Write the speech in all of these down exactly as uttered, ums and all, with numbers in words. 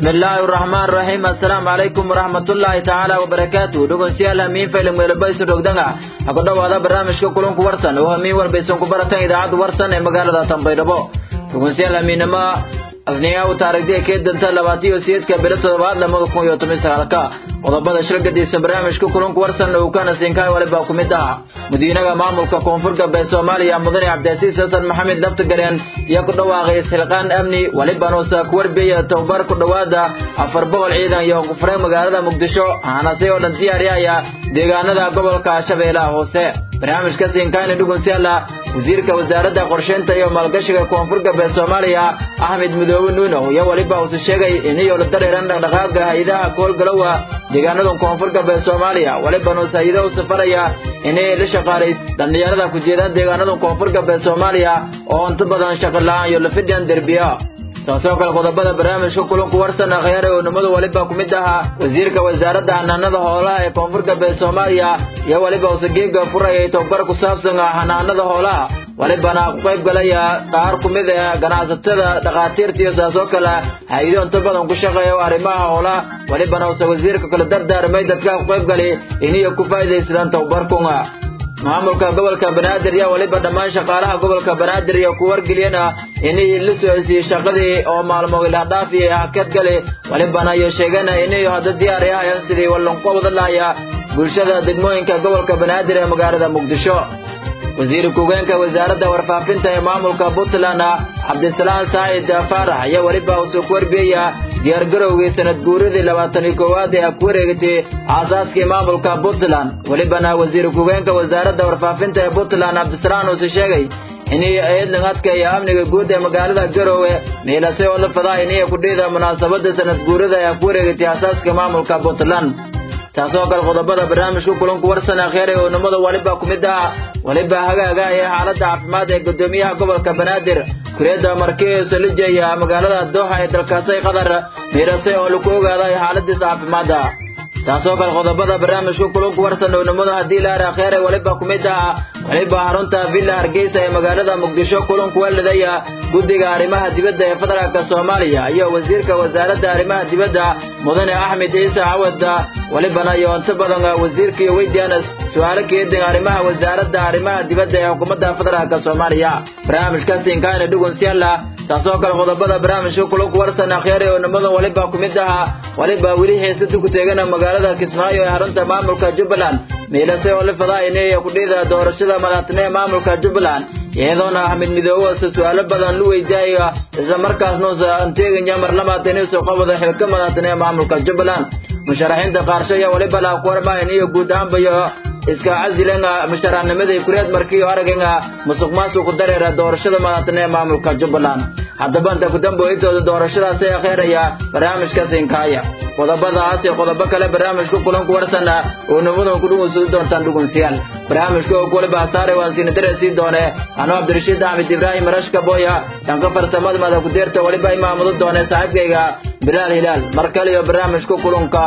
بسم الله الرحمن الرحيم السلام عليكم ورحمة الله تعالى وبركاته دوغن سيالا مين فيلم ويلبايس دوغدنا أقول دوا هذا برنامج كلهم كورسان وهمي والبيسون كبرتين إذاعة ورسان مقالة تنبيربو دوغن سيالا مين ما أغنياء وتاريخية كيد دنتا لباتي وسيد كبيرة بعض لما يكون يوتمي سالكا وضبط الشركة دي برنامج كلهم كورسان لو كان سينكاي ولا باكم مدها مدينة مامل كونفور كبير سوماليا مدني عبد العزيز حسن محمد لفت قرين يكون دوا غير سلقان أمني ولبنان ساكور بي توبار كدوادا أفربو العيدان يوم فريم مقالة مقدشو أنا سيو لنتيا ريايا ديغانا قبل كاشبيلا هوسي برنامج كسين كان دوغن سيالا وزيرك وزارة قرشنتا يوم القشقة كونفور كبير سوماليا أحمد مدوون نونو يا ولبا وسشيغي إني يولدر إيران دقاقا إذا كول قلوة ديغانا كونفور كبير سوماليا ولبنان سيدا وسفريا إني لشقاريس دنيارة كجيدان ديغانا كونفور كبير سوماليا oo inta badan shaqo la'aan iyo la fidyan derbiya taasoo kala qodobada barnaamijka kulanku warsan khayr oo nimada waliba ku mid aha wasiirka wasaaradda xanaanada xoolaha ee koonfurta beesha Soomaaliya iyo waliba usageega furayay tababar ku saabsan xanaanada xoolaha walibana ku qayb galaya qaar ku mid ah ganacsatada dhaqaatiirta iyo taasoo kala hay'ado inta badan ku shaqeeya arrimaha xoolaha walibana wasiirka kala dardaarmay dadka ku qayb galay inay ku faa'iideysadaan tababarkooda maamulka gobolka Banaadir ya waliba dhamaan shaqaalaha gobolka Banaadir iyo ku wargeliyana inay la soo shaqadii oo maalmo ila dhaafiyay hakad gale walibana iyo sheegana inay hada diyaar yahay sidii wallan qowda laaya bulshada degmooyinka gobolka Banaadir ee magaalada Muqdisho wasiir ku-xigeenka wasaaradda warfaafinta ee maamulka Puntland Cabdisalaam Saacid Faarax ayaa waliba soo warbiya diyaar garowga sanad guuridii labaatan iyo koowaad ee ku wareegtay aasaaskii maamulka Puntland walibana wasiir ku-xigeenka wasaaradda warfaafinta ee Puntland Cabdisalaam oo sheegay inay ayadna adkay amniga guud ee magaalada Garowe meelasay oo la faday inay ku dheeda munaasabada sanad guurida ee ku wareegtay aasaaska maamulka Puntland taasoo kala qodobada barnaamijka kulanku warsan khayr oo nimada waliba ku mid ah waliba hagaaga ee xaaladda caafimaad ee gudoomiyaha gobolka Banaadir kureeda markii salijaya magaalada Doha ee dalkaasay qadar meerasay oo lagu ogaaday xaaladda caafimaad taasoo kala qodobada barnaamijka kulanku warsan oo nimada hadii la ara khayr waliba ku mid ah waliba harunta Villa Hargeysa ee magaalada Muqdisho kulanku waladaya guddiga arrimaha dibadda ee federaalka Soomaaliya iyo wasiirka wasaaradda arrimaha dibadda mudane Axmed Ciise Cawad walibana iyo inta badan wasiirka iyo weydiina su'aalo keedin arrimaha wasaaradda arrimaha dibadda ee xukuumadda federaalka Soomaaliya barnaamijkaasi in kaana dhugun siyaala taasoo kala qodobada barnaamijka kulanku warsan khayr oo nimada waliba ku mid ah waliba wili heesadu ku teegana magaalada Kismaayo ee harunta maamulka Jubbaland meelasay oo la faday inay ku dheeda doorashada madaxtinimada maamulka Jubbaland iyadoo Ahmed Midoowo su'aalo badan lu weydiiyay isla markaasna anteeganya mar lamaad inay soo qabada xilka madaxtinimada maamulka Jubbaland musharaxiinta qaarshaya waliba la qorma inay guud ahaan bayo iska casilanga musharaxnimada kureed markii araganga musuqmaasuq ku dareera doorashada madaxtinimada maamulka Jubbaland haddaba inta ku dambeeyay doorashadaas ee khayriya barnaamijka Sinkaaya qodobadaas iyo qodobo kale barnaamijka kulanku warsan oo nimada ku dhuuso doontaan dhugunsiyaal barnaamijka oo kale baasaare waan siin darasi doone anoo Cabdirashiid Ahmed Ibrahim Rashka Boya tanka farsamada mada ku deerta waliba imaamadu doone saaxiibkayga Bilal Hilal markale iyo barnaamijka kulanka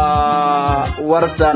warsan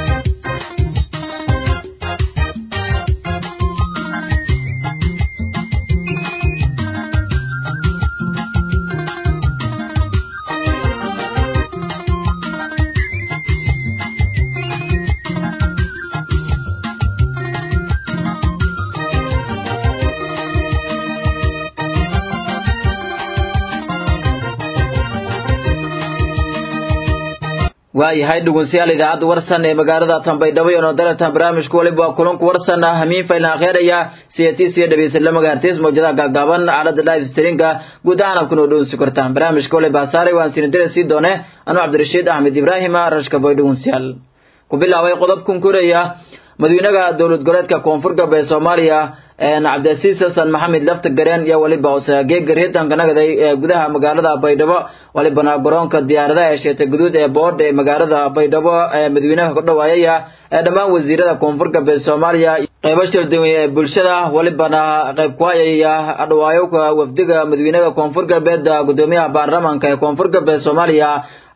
waayahay dhugunsiyaal idaacada warsan ee magaalada Tanbaydhabo iyo darata barnaamijka waliba kulanku warsan hamiin faylan khayriya siyatiisa dhabeysay la magaartees mowjada gaagaaban aalada live streamka guud ahaan ku noo sukartaan barnaamijka waliba saaray waan siin dirasi doone anoo Cabdirashiid Ahmed Ibrahim Rashka Boy dhugunsiyaal ku bilaabay qodobkan kuraya madaxweynaha dawlad goboleedka koonfurta ee Soomaaliya ee Cabdilcasiis Xasan Maxamed lafta gareen iyo waliba usageeg gareetan kanagaday gudaha magaalada Baydhabo walibana garoonka diyaaradaha ee sheeta guduud ee board ee magaalada Baydhabo ee madaxweynaha ku dhawaayay ee dhamaan wasiirada koonfurta ee Soomaaliya qaybo shirdan ee bulshada walibana qayb ku hayay adwaayo wafdiga madaxweynaha koonfurta ee gudoomiyaha baarlamaanka ee koonfurta ee Soomaaliya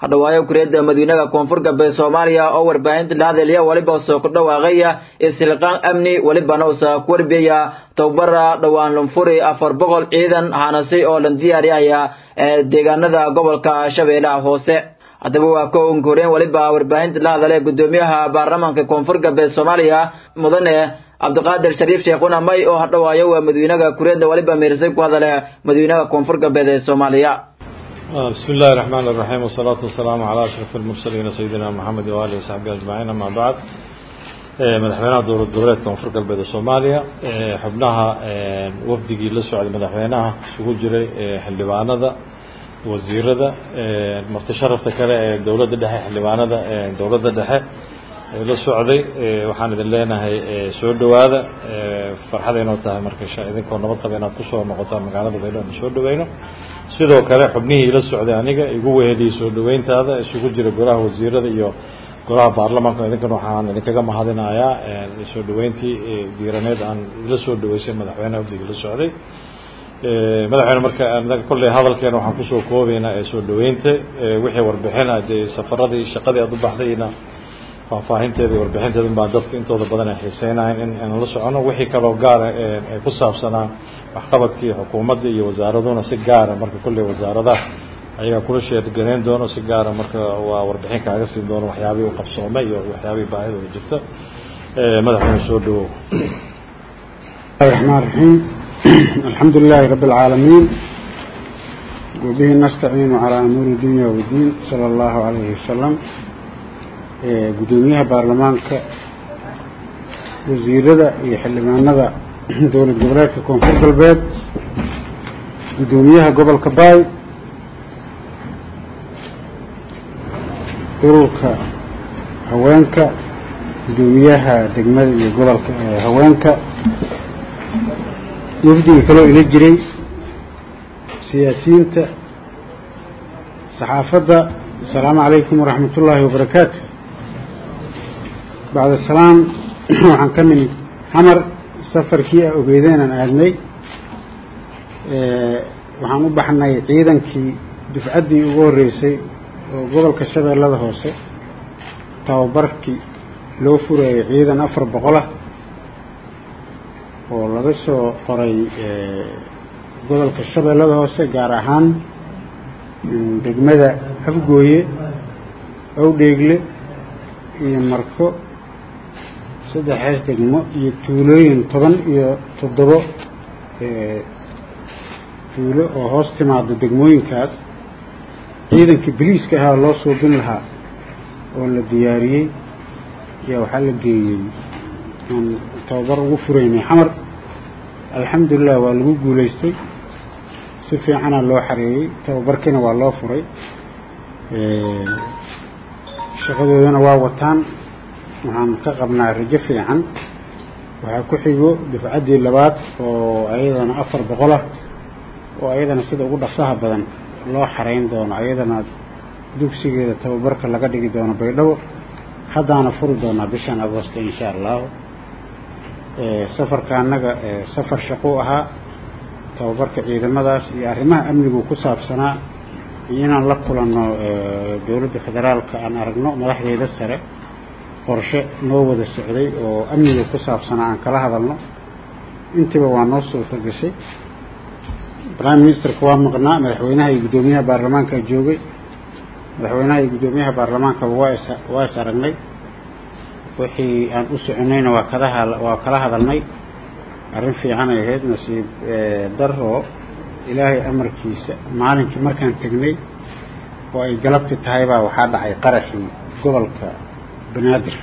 hadhawaayo kureeda madiinaha koonfur galbeed Soomaaliya oo warbaahinta la hadlaya waliba soo ku dhawaaqaya isliqaan amni waliba noo soo korbiya towbara dhawaan lunfuri afar boqol ciidan hanasay oo la diyaariyay deegaanada gobolka Shabeellaha Hoose hadaba waa ko unkureen waliba warbaahinta la hadlaya gudoomiyaha baarlamaanka koonfur galbeed Soomaaliya mudane Abdulqaadir Shariif Sheekuna may oo hadhawaayo waa madiinaha kureeda waliba meersay ku hadalaya madiinaha koonfur galbeed Soomaaliya بسم الله الرحمن الرحيم والصلاة والسلام على أشرف المرسلين سيدنا محمد وآله وصحبه أجمعين أما بعد مدحوينها دور الدولات كونفور قلبية الصومالية حبناها وفدي لسعود مدحوينها سوق جري حلبانا ذا وزير ذا مرتشرف تكلا دولة الدحى حلبانا ذا دولة الدحى لسعودي وحنا دلنا هي سعود هذا فرحة ينوتها مركشة إذا كنا نبقى بينات كسر مقطع مقالة بينات سعود بينه sidoo kale xubnihii la socday aniga igu weheliyay soo dhaweyntaada isugu jira golaha wasiirada iyo golaha baarlamaanka idinkan waxaan idinkaga mahadinayaa soo dhaweyntii diiraneed aan la soo dhaweysay madaxweynaha wadiga la socday madaxweyne marka anaga kulli hadalkeena waxaan ku soo koobaynaa soo dhaweynta wixii warbixina safaradii shaqadii aad u baxdayna faahfaahinteedii warbixinteedu baa dadka intooda badan ay xiiseynayaan in aan la socono wixii kale oo gaar ah ku saabsanaa waxqabadkii xukuumadda iyo wasaaraduna si gaar ah marka kulli wasaaradaha ayaga kula sheegeen doono si gaar ah marka waa warbixin kaaga siin doono waxyaabihii uu qabsoomay iyo waxyaabihii baahida u jirta ee madaxweyne soo dhawo الرحمن الرحيم الحمد لله رب العالمين وبه نستعين على أمور الدنيا والدين صلى الله عليه وسلم gudoomiyaha baarlamaanka wasiirada iyo xildhibaanada dowlad goboleedka koonfur galbeed gudoomiyaha gobolka Baay ururka haweenka gudoomiyaha degmada iyo gobolka haweenka wafdiga kale ila jiray siyaasiyiinta saxaafadda السلام عليكم ورحمة الله وبركاته بعد السلام waxaan ka nimid xamar safarkii ogeydeen aan aadnay ee waxaan u baxnay ciidankii dufcadii ugu horeysay oo gobolka Shabeellada Hoose tababarkii loo furay ciidan afar boqol ah oo laga soo qoray ee gobolka Shabeellada Hoose gaar ahaan degmada Afgooye oo dheegle iyo marko saddex degmo iyo tuulooyin toban iyo toddoba ee tuulo oo hoos timaado degmooyinkaas ciidankii biliiska ahaa loo soo bin lahaa oo la diyaariyay iyo waxa la geeyay in tababar ugu fureynay xamar alxamdulillah waa lagu guuleystay si fiican loo xareeyay tababarkina waa loo furay ee shaqadoodana waa wataan waxaan ka qabnaa rajo fiican waxa ku xigo dufcadii labaad oo ayadana afar boqol ah oo ayadana sida ugu dhaqsaha badan loo xareyn doono ayadana dugsigeeda tababarka laga dhigi doono Baydhabo haddaana furi doona bishan Agoosto insha Allah ee safarka anaga safar shaqo ahaa tababarka ciidamadaas iyo arrimaha amniga ku saabsanaa inaan la kulano dawladda federaalka aan aragno madaxdeeda sare qorshe noo wada socday oo amniga ku saabsanaa aan kala hadalno intiba waa noo soo fagashay prime minister waa maqnaa madaxweynaha iyo gudoomiyaha baarlamaanka joogay madaxweynaha iyo gudoomiyaha baarlamaanka waa is aragnay wixii aan u soconayna waa kala waa kala hadalnay arrin fiican ay ahayd nasiib daro ilaahay amarkiisa maalinkii markaan tagnay oo ay galabti tahay baa waxa dhacay qaraxii gobolka banaadir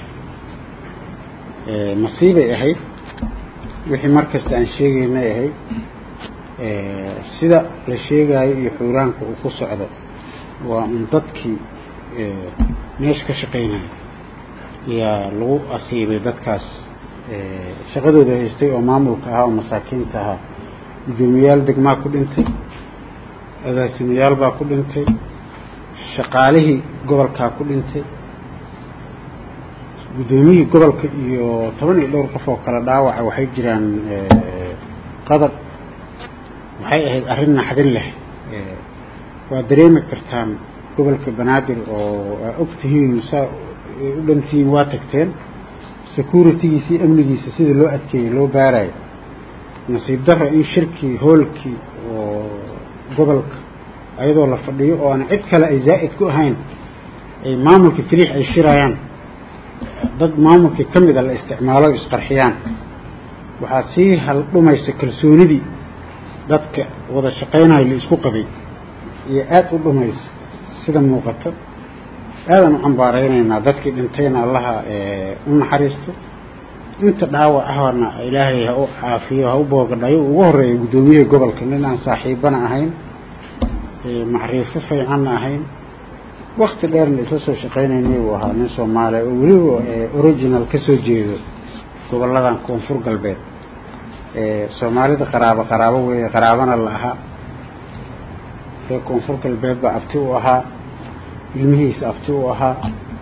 ee nasiibay ahayd wixii markasta aan sheegaynay ahayd ee sida la sheegayo iyo xuraanka uu ku socdo waa in dadkii ee meesh ka shaqeynay ya lagu asiibay dadkaas ee shaqadooda haystay oo maamulka ah oo masaakiinta ah gudoomiyaal degmaa ku dhintay agaasimayaal baa ku dhintay shaqaalihii gobolka ku dhintay gudoomiyihii gobolka iyo toban iyo dhowr qof oo kala dhaawac waxay jiraan qadab waxay ahayd arrin naxdin leh waa dareemi kartaan gobolka banaadir oo ogtihiin saa u dhantiin waa tagteen securitygiisii amnigiisa sidii loo adkeeyey loo baarayo nasiib darro in shirkii hoolkii oo gobolka ayadoo la fadhiyo oo aan cid kale ay zaa'id ku ahayn ay maamulka keliix ay shirayaan dad maamulkii ka mida la isticmaalo isqarxiyaan waxaa sii hal dhumaysa kalsoonidii dadka wada shaqaynayo la isku qabay iyo aad u dhumaysa sida muuqato aadan u cambaaraynaynaa dadkii dhintayna allaha u naxariisto inta dhaawac ahna ilaahay ha u caafiyo ha u boogadhayo ugu horeeya guddoomiyaha gobolka nin aan saaxiibana ahayn macriifo fiicanna ahayn waqti dheerna isla soo shaqaynaynay uu ahaa nin soomaaliya oo weliba original ka soo jeedo gobolladan koonfur galbeed soomaalida qaraabo qaraabo weeye qaraabana la ahaa reer koonfur galbeed baa abti u ahaa ilmihiisa abti u ahaa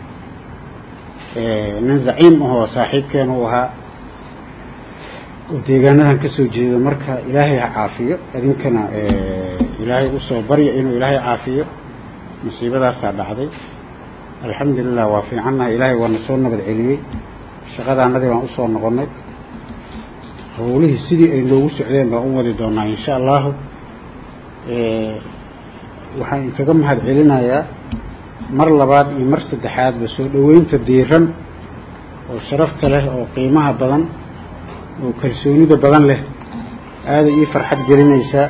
nin zaciim ahoo saaxiibkeena u ahaa oo deegaanadan ka soo jeedo marka ilaahay ha caafiyo idinkana ilaahay u soo barya inuu ilaahay caafiyo musiibadaasaa dhacday alxamdulilah waa fiicannahay ilaahay waana soo nabad celiyey shaqadaanadii baan usoo noqonnay howlihii sidii ay noogu socdeen baan u wadi doonaa insha allahu waxaan inkaga mahad celinayaa mar labaad iyo mar saddexaadba soo dhoweynta diiran oo sharafta leh oo qiimaha badan oo kalsoonida badan leh aaday ii farxad gelinaysaa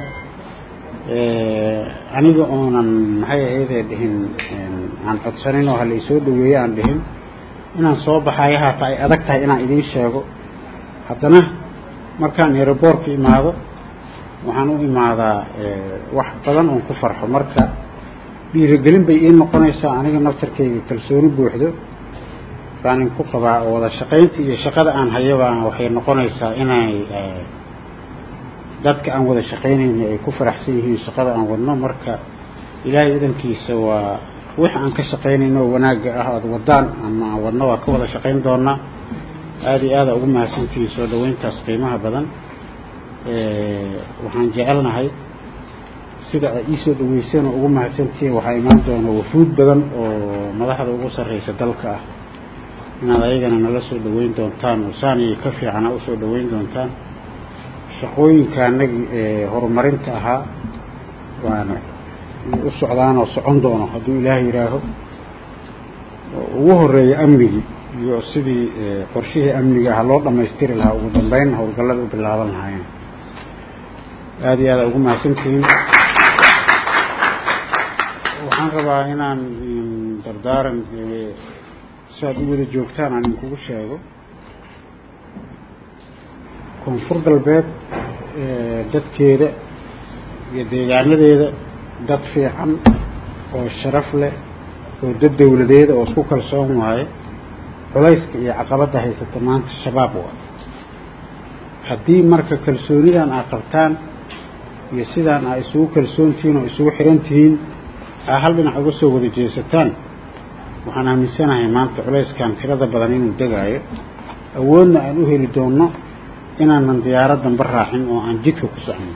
aniga oonan maxay ahaydee dhihin aan codsanin oo hala isoo dhaweeye aan dhihin inaan soo baxayo haata ay adag tahay inaan idiin sheego haddana markaan aeroboortka imaado waxaan u imaadaa wax badan oon ku farxo marka dhiirigelin bay ii noqonaysaa aniga naftarkayga kalsooni buuxdo baan inku qabaa oo wada shaqaynta iyo shaqada aan hayabaa waxay noqonaysaa inay dadka aan wada shaqaynayna ay ku faraxsan yihiin shaqada aan wadno marka ilaahay idankiisa waa wix aan ka shaqaynayno wanaagga ah aad wadaan ama aan wadno waa ka wada shaqayn doonaa aada iyo aada ugu mahadsantihiin soo dhaweyntaas qiimaha badan waxaan jecelnahay sida ay iisoo dhaweyseen oo ugu mahadsantihiin waxaa imaan doona wafuud badan oo madaxda ugu sarreysa dalka ah inaad ayagana nala soo dhaweyn doontaan oo saaniyay ka fiicana usoo dhaweyn doontaan shaqooyinka anagii horumarinta ahaa waana u socdaan oo socon doono hadduu ilaahay yidhaaho ugu horeeya amnigii iyo sidii qorshihii amniga ah loo dhammaystiri lahaa ugu dambeyn howlgallada u bilaaban lahaayeen aada iyo aada ugu mahadsantihiin waxaan rabaa inaan dardaaran si aad u wada joogtaan aan idinkugu sheego koonfur galbeed dadkeeda iyo deegaanadeeda dad fiican oo sharaf leh oo dad dawladeeda oo isku kalsoon waaye culayska iyo caqabadda haysata maanta shabaab waa haddii marka kalsoonidan aad qabtaan iyo sidaan aad isugu kalsoon tihiin oo isugu xiran tihiin aa hal dhinac uga soo wada jeesataan waxaan aaminsanahay maanta culayskan tirada badan inuu degaayo awoodna aan u heli doonno inaanan diyaarad danba raacin oo aan jidka ku socno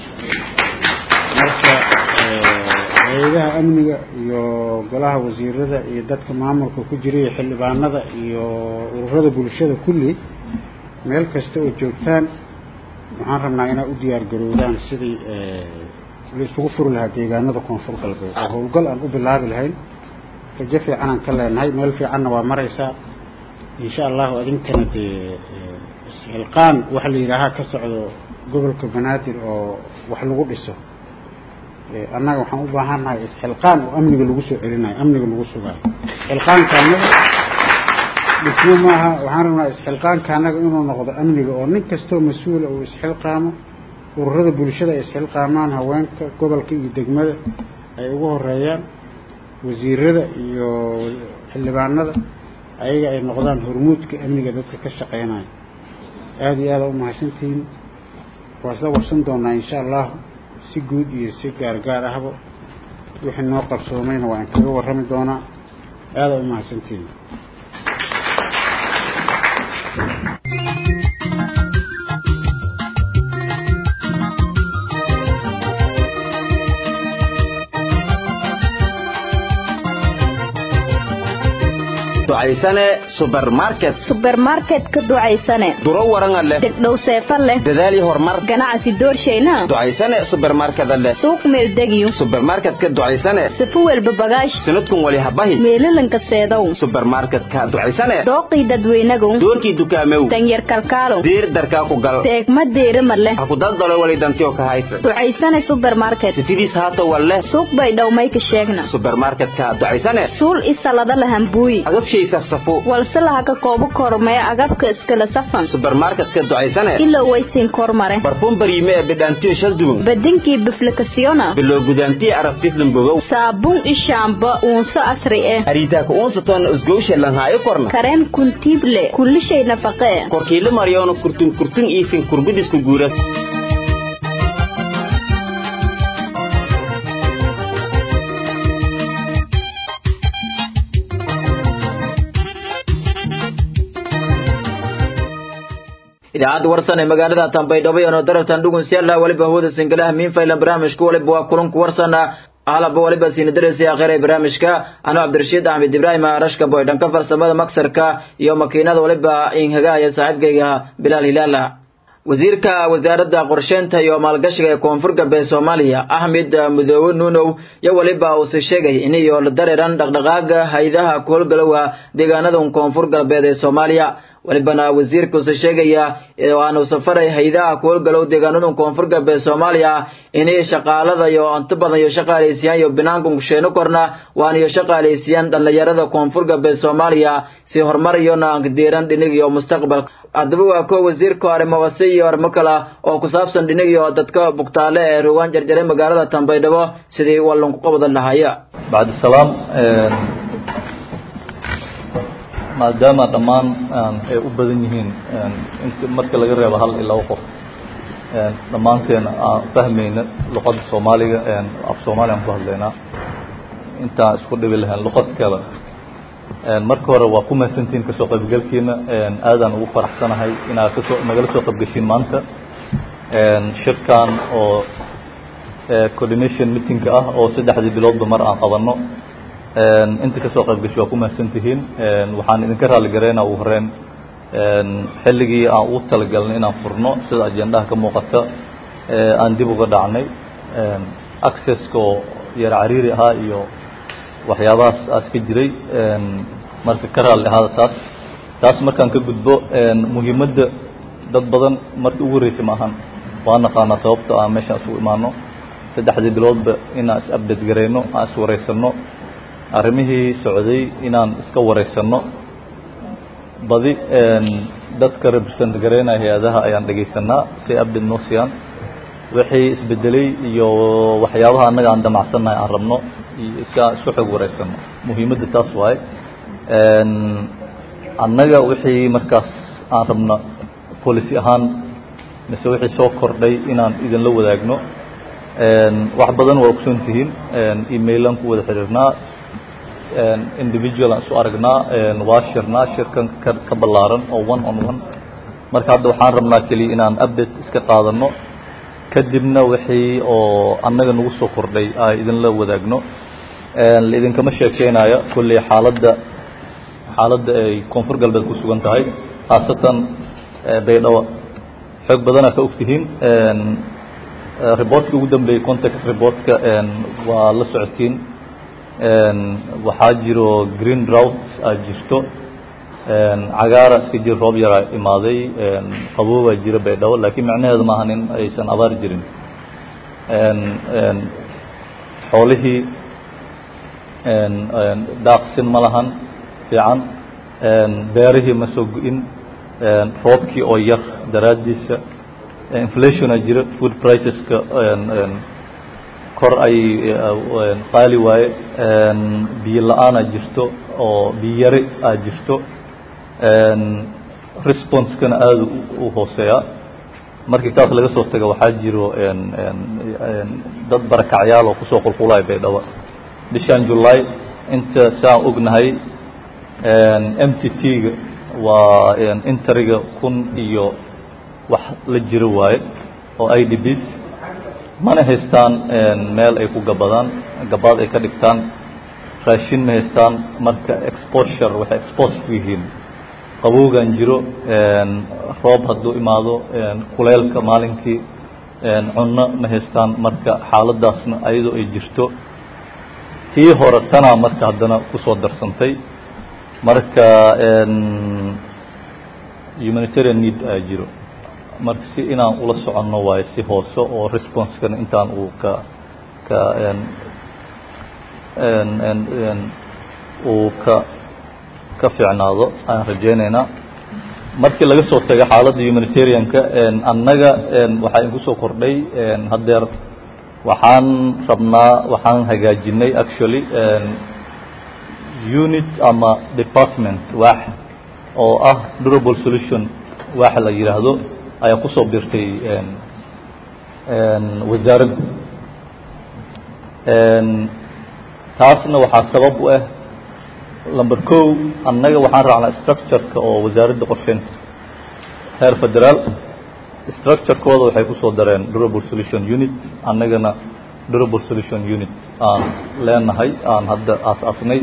marka hay-adaha amniga iyo golaha wasiirada iyo dadka maamulka ku jira iyo xildhibaanada iyo ururada bulshada kulli meel kasta oo joogtaan waxaan rabnaa inaad u diyaar garowdaan sidii la isugu furi lahaa deegaanada koonfur galbeed oo howlgal aan u bilaabi lahayn rajo fiican aan ka leenahay meel fiicanna waa maraysaa insha allahu adinkana dee isxilqaan waxa la yidhaahaa ka socdo gobolka banaadir oo wax lagu dhiso annaga waxaan u baahannahay isxilqaan oo amniga lagu soo celinayo amniga lagu sugaayo isxilqaanka annaga dhismo maaha waxaan rabnaa isxilqaanka annaga inuu noqdo amniga oo nin kastoo mas-uula uu isxilqaamo ururada bulshada ay isxilqaamaan haweenka gobolka iyo degmada ay ugu horeeyaan wasiirada iyo xildhibaanada ayaga ay noqdaan hormuudka amniga dadka ka shaqeynaya aada iyo aada u mahadsantihiin waa isla warsan doonaa insha allah si guud iyo si gaargaar ahba wixii noo qarsoomayna waa in kaga warrami doonaa aada u mahadsantihiin ducaysane supermarket supermarket ka ducaysane duro waran leh degdhow seefan leh dadaal iyo horumar ganacsi doorshayna ducaysane supermarket leh suuq meel degiyo supermarket ka ducaysane sifu walba bagaash sanadkun wali habahi meelalanka seedow supermarket ka ducaysane dooqii dadweynagu doorkii dukaamew tanyar kalkaalo diir darka ku gal teegma deerama leh ha ku daldalo wali dantiyo ka haysa ducaysane supermarket sifidiis haato walle suuq bay dhawmay ka sheegna supermarket ka ducaysane suul isalada lahan buuyi agabshay safsafo walse laha ka koobo kormee agabka iskala safan supermarket ka ducaysane ilo waysiin kormare barfuum bariime ee bidaantiyo shal duwan badinkii biflakasiona bilo gudaantiyo arabtis lambogow saabuun ishaamba uunso asri eh ariitaaka uunsaton isgowsha lanhaayo korna kareem kuntiible kullishay nafaqee korkiila maryoona kurtun kurtun iifin kurbidisku guuras idaacadda warsan ee magaalada Tanbaydhabo iyo daraftan dhugun si alla waliba hooda singalaha min faylan barnaamijku waliba waa kulanku warsana ahlaba waliba siin darasi aakhire barnaamijka ana Cabdirashiid Ahmed Ibrahim Arashka boy dhanka farsamada maksarka iyo makiinada waliba in hagaaya saaxiibkayga Bilal Hilala wasiirka wasaaradda qorsheynta iyo maalgashiga ee koonfur galbeed Soomaaliya Ahmed Mudoowe Nuunow ya waliba uu sheegay in iyo la dareeran dhaqdhaqaaqa hay'adaha koolgalowa deegaanada koonfur galbeed ee Soomaaliya walibana wasiirku soo sheegaya aanu safaray hay'adaha koolgalow deegaanada koonfur galbeed Soomaaliya inay shaqaalada iyo inta badan iyo shaqaaleysiyan iyo binaanku sheeno korna waan iyo shaqaaleysiyan dhalinyarada koonfur galbeed Soomaaliya si horumar iyo naangadeeran dhinig iyo mustaqbal adaba waa ko wasiirka arrimaha iyo arrimo kala oo ku saabsan dhinig iyo dadka bugtaale ee ruwan jarjaray magaalada Tanbaydhabo sidii wallan ku qabad lahaya بعد السلام maadaama dhammaan ay u badan yihiin inta marka laga reebo hal ilaa qof dhammaanteen aan fahmayna luqadda Soomaaliga af Soomaaliyan ku hadlaynaa inta isku dhibi lahayn luqad kale marka hore waa ku mahadsantiin ka soo qaybgalkiina aadan ugu faraxsanahay inaad ka soo nagala soo qaybgashiin maanta shirkan oo coordination meeting ah oo saddexdii biloodba mar aan qabanno inta ka soo qaybgashay waa ku mahadsantihiin waxaan idinka raali gareynaa ugu horreyn xilligii aan ugu talagalnay inaan furno sida ajendaha ka muuqata aan dib uga dhacnay accesska oo yar cariiri ahaa iyo waxyaabahaas aas ka jiray marka ka raali ahaada taas taas markaan ka gudbo muhiimadda dad badan markii ugu horreysay maahan waa naqaanaa sababta aan meeshaan isugu imaano saddexdii biloodba inaan is update gareyno aan is wareysanno arrimihii socday inaan iska wareysano badi dadka represent gareynaya hay'adaha ayaan dhageysanaa si update noo siiyaan wixii isbedelay iyo waxyaabaha annaga aan damacsannahay aan rabno iska isku xog wareysano muhiimadda taas waaye annaga wixii markaas aan rabno policy ahaan mise wixii soo kordhay inaan idinla wadaagno wax badan waa ogsoon tihiin emailan ku wada xiriirnaa individual aan isu aragnaa waa shirnaa shirkan ka ballaaran oo one on one marka hadda waxaan rabnaa keliya inaan update iska qaadano kadibna wixii oo annaga nagu soo kordhay ay idinla wadaagno idinkama sheekeynayo kulley xaaladda xaaladda ay koonfur galbeed ku sugan tahay khaasatan baydhabo xoog badanaa ka ogtihiin reportka ugu dambeeyey context reportka waa la socotiin waxaa jiro green drought aa jirto cagaara iska jir roob yaraa imaaday qaboobaa jira baydhabo laakiin macnaheedu maahan in aysan abaar jirin xoolihii daaqsin ma lahan fiican beerihii ma soo go-in roobkii oo yar daraaddiisa inflationa jira food priceska kor ay qaali waaye biyo la-aanaa jirto oo biyo yari aa jirto responseskana aada u hooseeya markii taas laga soo taga waxaa jiro dad barakacyaal oo kusoo qulqulaya baydhabo bishan july inta saan ognahay m t t-ga waa interiga kun iyo wax la jiro waaye oo i d bs mana haystaan meel ay ku gabadaan gabaad ay ka dhigtaan raashin ma haystaan marka exposure waxay expose ku yihiin qabowgan jiro roob hadduu imaado kuleelka maalinkii cunno ma haystaan marka xaaladaasna ayadoo ay jirto tii hore tanaa marka haddana kusoo darsantay marka humanitarian need aa jiro marka si inaan ula soconno waayo si hoose oo responsekana intaan uu ka ka uu ka ka fiicnaado aan rajaynaynaa markii laga soo tago xaaladda humanitarianka annaga waxaa inku soo kordhay haddeer waxaan rabnaa waxaan hagaajinay actually unit ama department waax oo ah durable solution waax la yidhaahdo ayaa kusoo birtay wasaaradda taasna waxaa sabab u ah number ko annaga waxaan raacnaa structureka oo wasaaradda qorsheynta heer federaal structurekooda waxay kusoo dareen durable solution unit annagana durable solution unit aan leenahay aan hadda aas-aasnay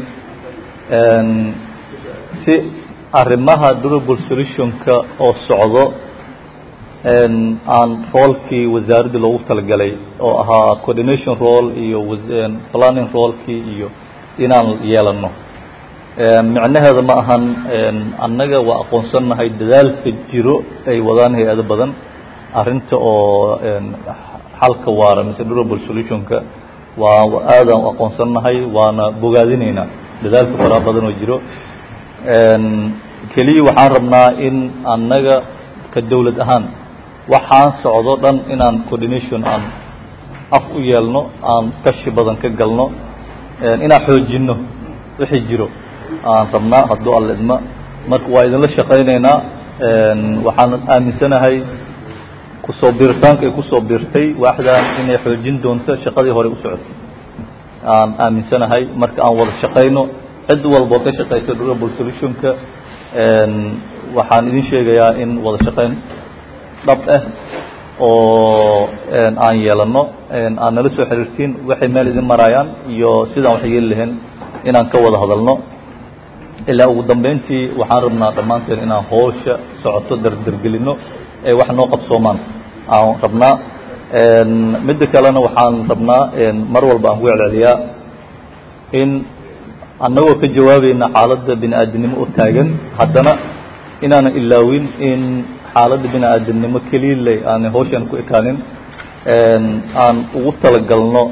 si arrimaha durable solutionka oo socdo aan roolkii wasaaradda loogu talagalay oo ahaa coordination role iyo planning rolekii iyo inaan yeelano micnaheeda ma ahan annaga waa aqoonsannahay dadaalka jiro ay wadaan hay-ado badan arrinta oo xalka waara mise durable solutionka waa aadaan u aqoonsannahay waana bogaadinaynaa dadaalka faraha badan oo jiro keliya waxaan rabnaa in annaga ka dawlad ahaan waxaan socdo dhan inaan coordination aan af u yeelno aan tashi badan ka galno inaan xoojinno wixii jiro aan rabnaa hadduu alla idma marka waa idinla shaqaynaynaa waxaan aaminsanahay kusoo biiritaanka ay kusoo biirtay waaxdan inay xoojin doonto shaqadii hore u socotay aan aaminsanahay marka aan wada shaqayno cid walboo ka shaqaysa durable solutionka waxaan idin sheegayaa in wada shaqayn dhab ah oo aan yeelano aan nala soo xiriirtiin waxay meel idin maraayaan iyo sidaan wax yeeli lahayn inaan ka wada hadalno ilaa ugu dambeyntii waxaan rabnaa dhammaanteen inaan hoosha socoto dardargelino ee wax noo qabsoomaan aan rabnaa midda kalena waxaan rabnaa mar walba aan ku celceliyaa in annagoo ka jawaabayna xaaladda bini aadamnimo oo taagan haddana inaanan ilaawin in xaaladda bini aadamnimo keliya ley aanay hawshan ku ekaanin aan ugu talagalno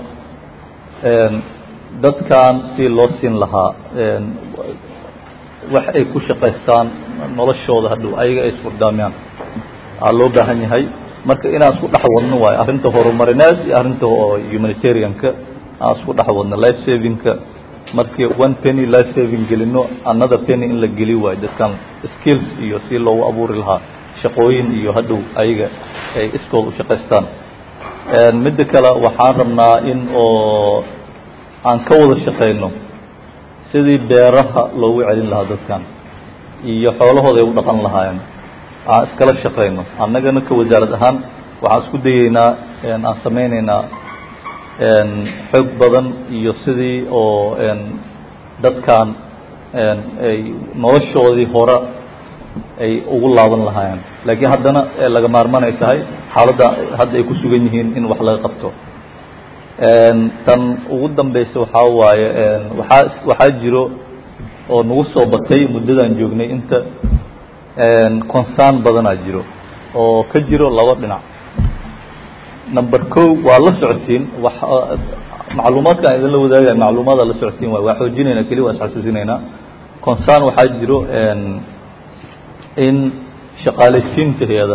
dadkan si loo siin lahaa wax ay ku shaqaystaan noloshooda hadhow ayaga ay isfurdaamiyaan aa loo baahan yahay marka inaan isku dhex wadno waayo arrinta horumarineed iyo arrinta humanitarianka aan isku dhex wadno life savingka markii one penny life saving gelino another penny in la geli waayo dadkan skills iyo si loogu abuuri lahaa shaqooyin iyo hadhow ayaga ay iskood u shaqaystaan midda kale waxaan rabnaa in oo aan ka wada shaqayno sidii beeraha loogu celin lahaa dadkan iyo xoolahooda ay u dhaqan lahaayeen aan iskala shaqayno annagana ka wasaarad ahaan waxaan isku dayeynaa aan samaynaynaa xoog badan iyo sidii oo dadkan ay noloshoodii hore ay ugu laaban lahaayeen laakiin haddana laga maarmaan ay tahay xaaladda hadda ay ku sugan yihiin in wax laga qabto tan ugu dambeysa waxaa waaye waxaa waxaa jiro oo nagu soo batay muddadaan joognay inta concern badanaa jiro oo ka jiro laba dhinac number ko waa la socotiin wax macluumaadkaan idinla wadaagaya macluumaada la socotiin waay waa xoojinayna keli waa isxasuusinaynaa concern waxaa jiro in shaqaalaysiinta hay-ada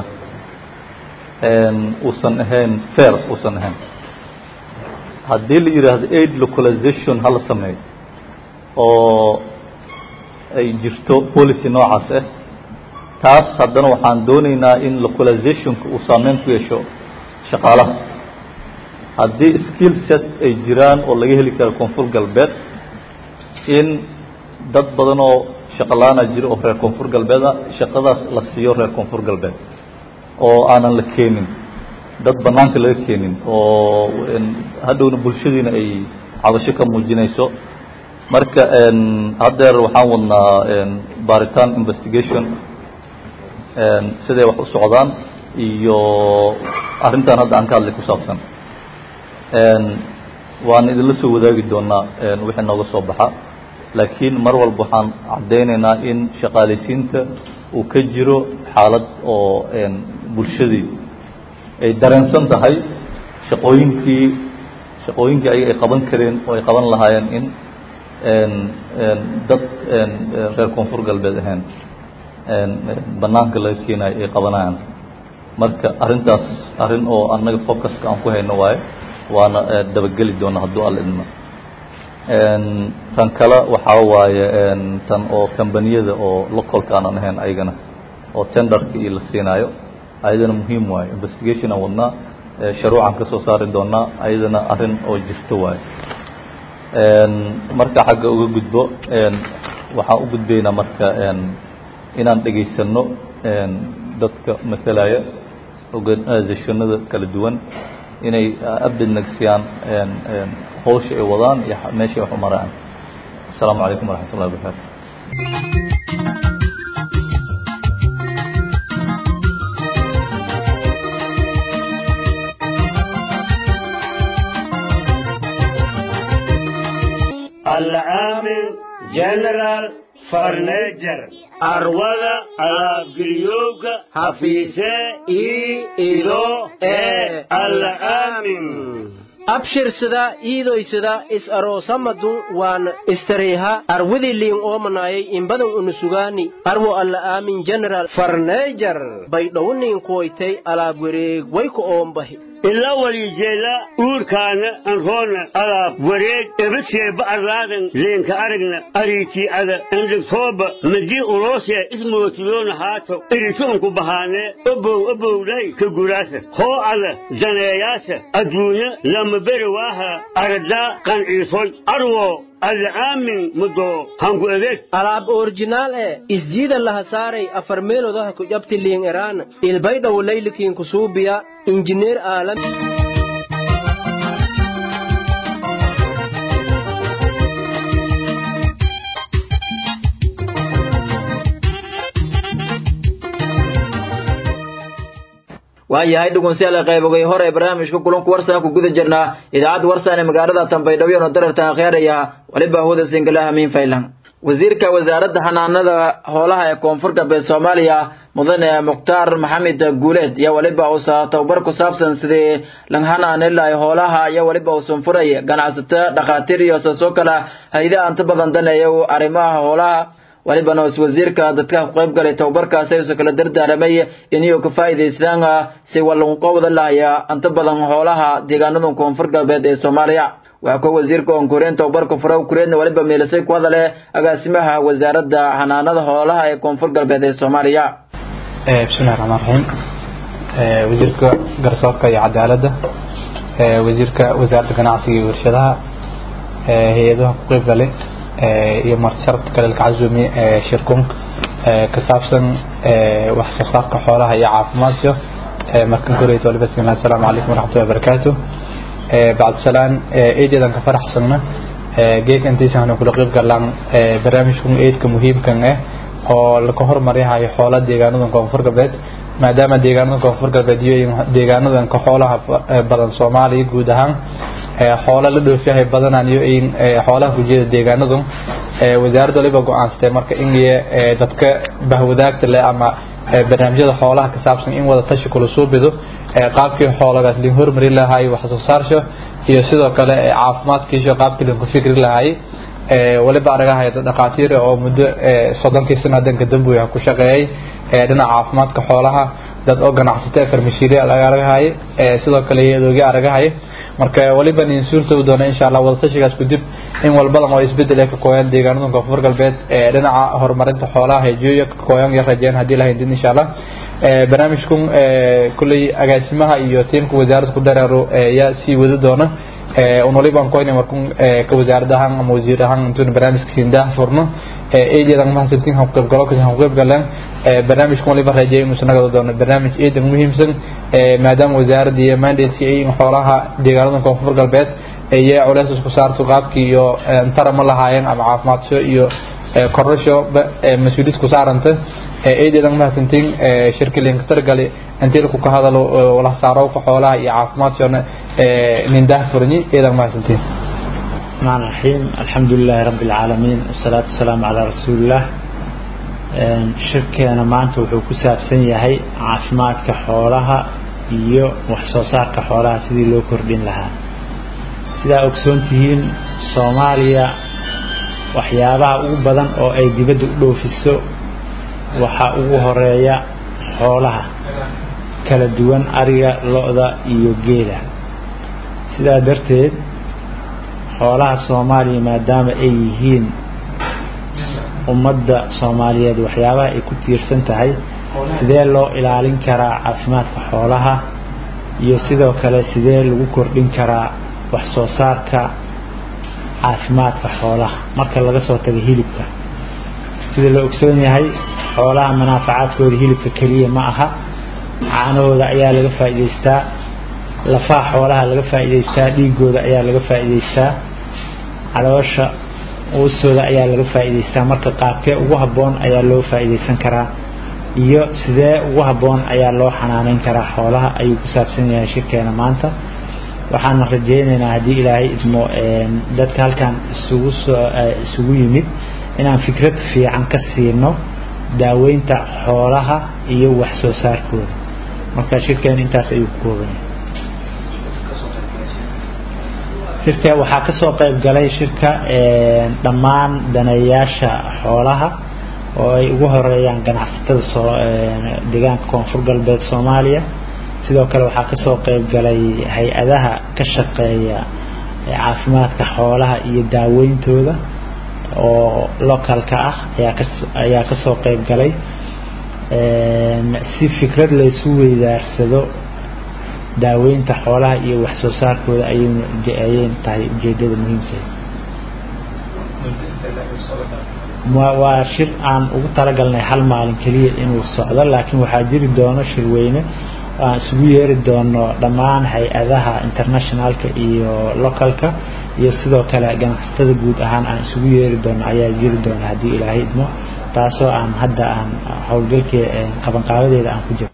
uusan ahayn fair uusan ahayn haddii la yidhaahdo aid localization hala sameeyo oo ay jirto policy noocaas ah taas haddana waxaan doonaynaa in localizationka uu saameyn ku yeesho shaqaalaha haddii skill set ay jiraan oo laga heli karo koonfur galbeed in dad badan oo shaqo la-aana jiro oo reer koonfur galbeed ah shaqadaas la siiyo reer koonfur galbeed oo aanan la keenin dad banaanka laga keenin oo hadhowna bulshadiina ay cabasho ka muujinayso marka een haddeer waxaan wadnaa een baaritaan investigation een sidee wax u socdaan iyo arrintan hadda aan ka hadlay ku saabsan een waan idinla soo wadaagi doonaa een wixii nooga soo baxa laakiin mar walba waxaan caddaynaynaa in shaqaalaysiinta uu ka jiro xaalad oo een bulshadii ay dareensan tahay shaqooyinkii shaqooyinkii ay ay qaban kareen oo ay qaban lahaayeen in een een dad een reer koonfur galbeed ahaan een banaanka laga keenayo ay qabanayaan marka arrintaas arrin oo annaga focuska aan ku hayno waaye waana dabageli doona hadduu alla idmo een tan kale waxaa waaye een tan oo kambaniyada oo localka aan ahayn ayagana oo tenderka iyo la siinaayo ayadana muhiim waaye investigation aan wadnaa sharuucan ka soo saari doonaa ayadana arrin oo jirto waaye een marka xagga uga gudbo een waxaan u gudbaynaa marka een inaan dhegaysano een dadka matalaya organisationada kala duwan inay update nagsiyaan een een hawsha ay wadaan iyo meesha wax u maraan assalaamu calaykum waraxmatullahi wabarakaatu العامل جنرال فرنيجر أرولا على جريوك حفيسة إي إلو إي العامل abshir sida iidoysada is aroosamadu waan istariiha arwidi liin oomanayay in badan unusugaani arwo alla aamin general farneejar bay dhowniin kuwaytay alaab wareeg way ku oombahi إلا وليجيلا أوركانا أنهونا على وريد إبسي بأرلادن لينك أرقنا أريتي على عندك صوبة مدي أوروسيا اسمه تلون هاتو إريتونكو بهاني أبو أبو لي كقراسة هو على جناياسة أدونا لما برواها أردا كان إيصول أروو العامل مدو هنقول ذلك alaab original ee isjiida laha saaray afar meelood ku jabti liin iraan ilbayda walaylikiin ku suubiya injineer aalam waayahay dhugunsiyaal qaybogay hore barnaamijka kulanku warsan ku guda jirnaa idaacada warsan ee magaalada Tanbaydhabo oo dararta akhiiraya waliba hooda singalaha min faylan wasiirka wasaaradda xanaanada xoolaha ee koonfurta ee Soomaaliya mudane Muqtaar Maxamed Guuleed ya waliba uu saa tababar ku saabsan sidii lan xanaanada xoolaha ya waliba uu sunfuray ganacsatada dhaqaatiir iyo soo kala hay'adaha inta badan daneeyo arrimaha xoolaha waliba noo wasiirka dadka ku qayb galay tababarkaas ay kala dardaaramay inuu ka faa'iideystaan si wallan qowda laaya inta badan xoolaha deegaanada koonfur galbeed ee Soomaaliya waxa ko wasiirka oo koreenta tababarka furaw koreena waliba meelasay ku hadale agaasimaha wasaaradda xanaanada xoolaha ee koonfur galbeed ee Soomaaliya ee bismillaahir rahmaanir rahiim ee wasiirka garsoorka iyo cadaaladda ee wasiirka wasaaradda ganacsiga iyo warshadaha ee hay'adaha ku qayb galay iyo marshart kale ka cazumi shirkun ka saabsan wax soo saarka xoolaha iyo caafimaadka markan koreeyto waliba bismillaah assalaamu calaykum waraxmatullaahi wabarakaatuh بعد سلام إيجادن كفرح سنة جيك أنتي سهنا كل قيب قلنا برامجكم إيد كمهم كناه أو الكهر مريها يحولات ديجانو كونفور قبل ما دام ديجانو كونفور قبل ديجانو دن كحولها بدن صومالي جودهم حولا لدو فيها بدن عن يوين حولا وجود ديجانو دم وزارة دولي بقوا عن استمر كإنجي دتك بهوداك تلا أما barnaamijyada xoolaha ka saabsan in wada tashi kula soo bido ee qaabkii xoolagaas lin hormari lahaay wax soo saarsho iyo sidoo kale caafimaadkiisa qaabkii lin ku fikri lahaay ee waliba aragahay dhaqaatiir oo muddo soddonkii sano danka dambuya ku shaqeeyay ee dhinaca caafimaadka xoolaha dad oo ganacsatada farmashiiriya laga aragahay ee sidoo kale iyadoo aragahay marka waliba nin suurto doona insha Allah wada tashigaas ku dib in walbada oo isbedel ka kooyan deegaanada koonfur galbeed ee dhinaca horumarinta xoolaha ee jiyo ka kooyan iyo rajeen hadii la hindin insha Allah ee barnaamijkun ee kulli agaasimaha iyo tiimka wasaaradda ku dareero ee ya si wada doona ee unoliban koyne markun ee ka wasaaradahan ama wasiirahan intuu barnaamijka siindaa furno ee eeyadan ma santiin hab qayb galo ka hab qayb galaan ee barnaamijka waliba rajeeyo inuu sanaga doono barnaamij eed muhiimsan ee maadaama wasaaradda iyo mandate ay xoolaha deegaanada koonfur galbeed ay culays isku saarto qaabkii iyo tarama lahaayeen ama caafimaadso iyo korasho mas'uuliyad ku saaranta eedadan ma santiin shirkadeen ka targali intii ku ka hadalo wala saaro ku xoolaha iyo caafimaadshona nindah furni eedan ma santiin الرحمن الرحيم الحمد لله رب العالمين والصلاة والسلام على رسول الله شركة أنا maanta wuxuu ku saabsan yahay caafimaadka xoolaha iyo wax soo saarka xoolaha sidii loo kordhin lahaa sida ogsoontihiin Soomaaliya waxyaabaha ugu badan oo ay dibadda u dhoofiso waxa ugu horeeya xoolaha kala duwan ariga lo'da iyo geela sidaa darteed xoolaha Soomaaliya maadaama ay yihiin ummadda Soomaaliyeed waxyaabaha ay ku tiirsan tahay sidee loo ilaalin karaa caafimaadka xoolaha iyo sidoo kale sidee lagu kordhin karaa wax soo saarka caafimaadka xoolaha marka laga soo tago hilibka sida la ogsoon yahay xoolaha manaafacaadkooda hilibka kaliya ma aha caanahooda ayaa laga faa'iideystaa lafaha xoolaha laga faa'iideystaa dhiigooda ayaa laga faa'iideystaa caloosha uusooda ayaa laga faa'iideystaa marka qaabkee ugu habboon ayaa loo faa'iideysan karaa iyo sidee ugu habboon ayaa loo xanaaneyn karaa xoolaha ayuu ku saabsan yahay shirkeena maanta waxaan rajeynaynaa haddii ilaahay idmo dadka halkan isugu isugu yimid inaan fikrad fiican ka siino daaweynta xoolaha iyo wax soo saarkooda marka shirkeen intaas ayuu ku kooban yahay shirka waxaa ka soo qayb galay shirka dhammaan daneeyaasha xoolaha oo ay ugu horeeyaan ganacsatada soo deegaanka koonfur galbeed Soomaaliya sidoo kale waxaa ka soo qayb galay hay'adaha ka shaqeeya caafimaadka xoolaha iyo daaweyntooda oo localka ah ayaa ka ayaa ka soo qayb galay si fikrad la isu weydaarsado daaweynta xoolaha iyo wax soo saarkooda ayay tahay ujeedada muhiimka ah waa shir aan ugu talagalnay hal maalin kaliya inuu socdo laakiin waxaa jiri doono shir weyne aan isugu yeeri doono dhammaan hay'adaha internationalka iyo localka iyo sidoo kale ganacsatada guud ahaan aan isugu yeeri doono ayaa jiri doona haddii ilaahay idmo taasoo aan hadda aan howlgalkii qaban qaabadeeda aan ku jiro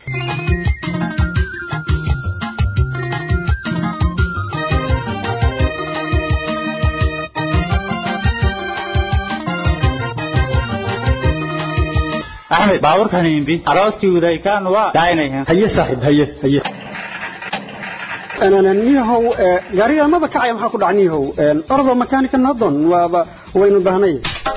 أحمد باور كان ينبي أراضي وذاي كان وا داينه هي صاحب هي هي أنا نيهو جاري ما بكعي ما حكود عنيهو الأرض مكانك النظن وين ضهني